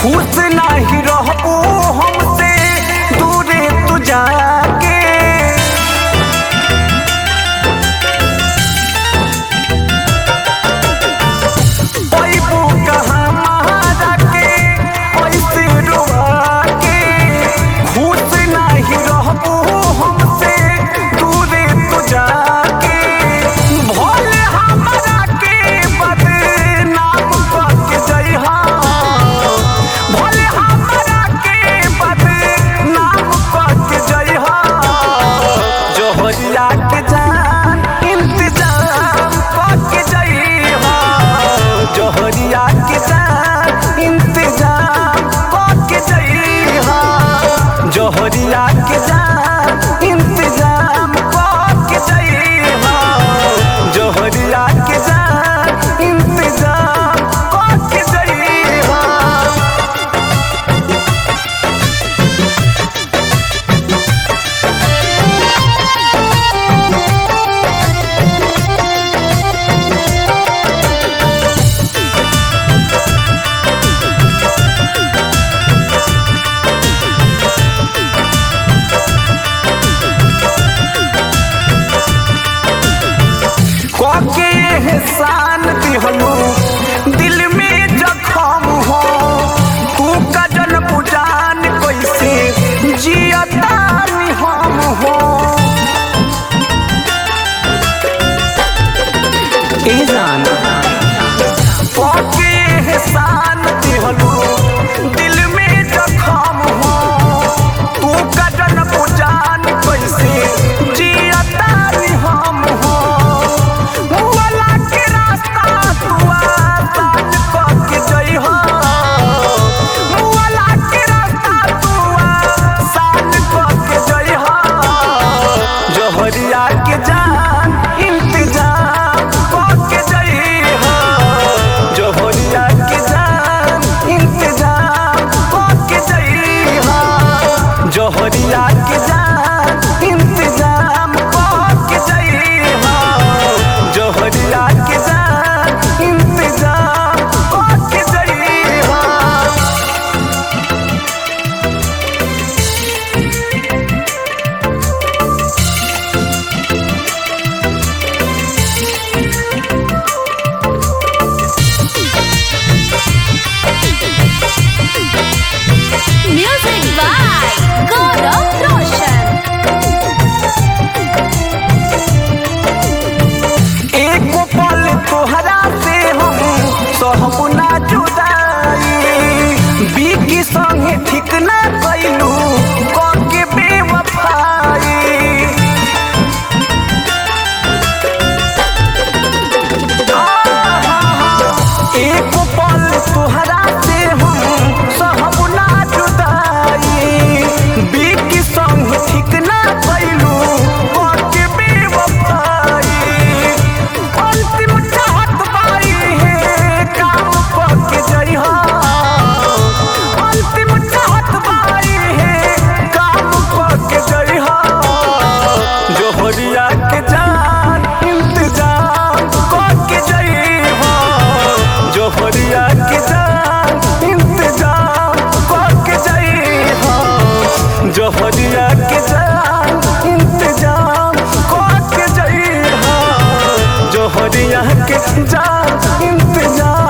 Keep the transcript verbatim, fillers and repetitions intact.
खुश नहीं रहबू हमसे दूरे तू जाके। पैबू कहाँ मारा के पैसे रुआ के, खुश नहीं रहबू हमसे दूरे तू जाके। भोले हमरा के बदनाम करके जइहा, भोले हमरा के बदनाम करके जइहा। जोहरिया के जान इंतजाम करके जइहा, जोहरिया के जान इंतजाम करके जइहा, जोहरिया के जान इंतजाम करके जइहा, जोहरिया के जान इंतजाम करके जइहा। के एहसान दिहलू दिल में जखम हो, तू का जन बुझान कैसे जियता हम हो। ए जान के एहसान दिहलू दिल में जखम हो, तू का जन बुझान कैसे जियता हम हो। मुआला के रास्ता तू आसान करके जइहा, मुआला के रास्ता तू आसान करके जइहा। जोहरिया के जान इंतजाम करके जइहा, जोहरिया के जान इंतजाम करके जइहा, जोहरिया के जान इंतजाम करके जइहा, जोहरिया के जान इंतजाम करके जइहा। Music by Gaurav Roshan. एक पल तोहरा से हम सहब ना जुदाई, बीकी संगे ठीक ना कैलू करके बेवफाई। एक पल तोहरा से हम सहब ना जुदाई, बीकी संगे ठीक ना कैलू करके बेवफाई। अंतिम चाहत बाई है काम करके जइहा, अंतिम चाहत बाई है काम करके जइहा। जोहरिया के जान इंतजाम करके जइहा, जोहरिया के जान इंतजाम करके जइहा, जोहरिया के जान इंतजाम करके जइहा, जोहरिया के जान इंतजाम